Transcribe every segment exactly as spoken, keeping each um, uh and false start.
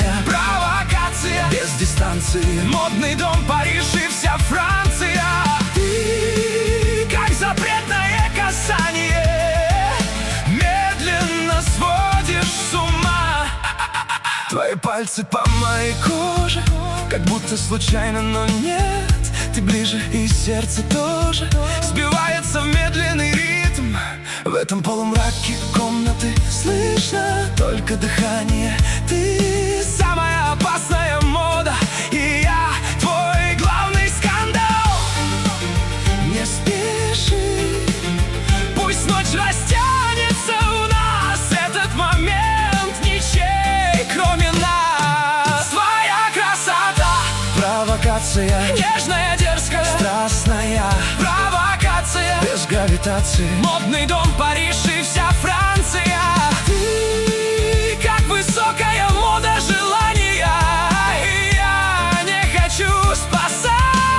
Провокация, провокация, без дистанции. Модный дом Париж и вся Франция. Ты как запретное касание, медленно сводишь с ума. Твои пальцы по моей коже, как будто случайно, но нет. Ты ближе, и сердце тоже сбивается в медленный ритм. В этом полумраке комнаты слышно только дыхание. Ты самая опасная мода, и я твой главный скандал. Не спеши, пусть ночь растянется у нас. Этот момент ничей, кроме нас. Твоя красота, провокация, нежная, дерзкая, страстная. Провокация, без гравитации. Модный дом Париж и вся Франция. Ты как высокая мода желания, и я не хочу спасаться.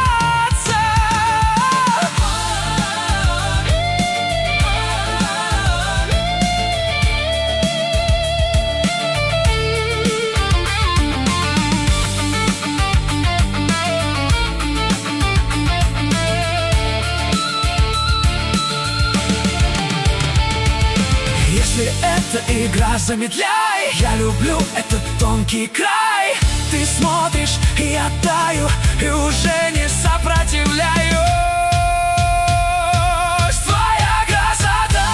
Если это игра, замедляй. Я люблю этот тонкий край. Ты смотришь, и я таю, и уже не сопротивляюсь. Твоя красота,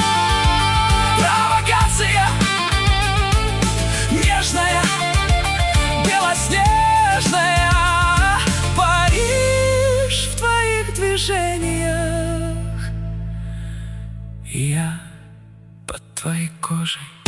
провокация, нежная, белоснежная. Париж в твоих движениях, и я под твоей кожей.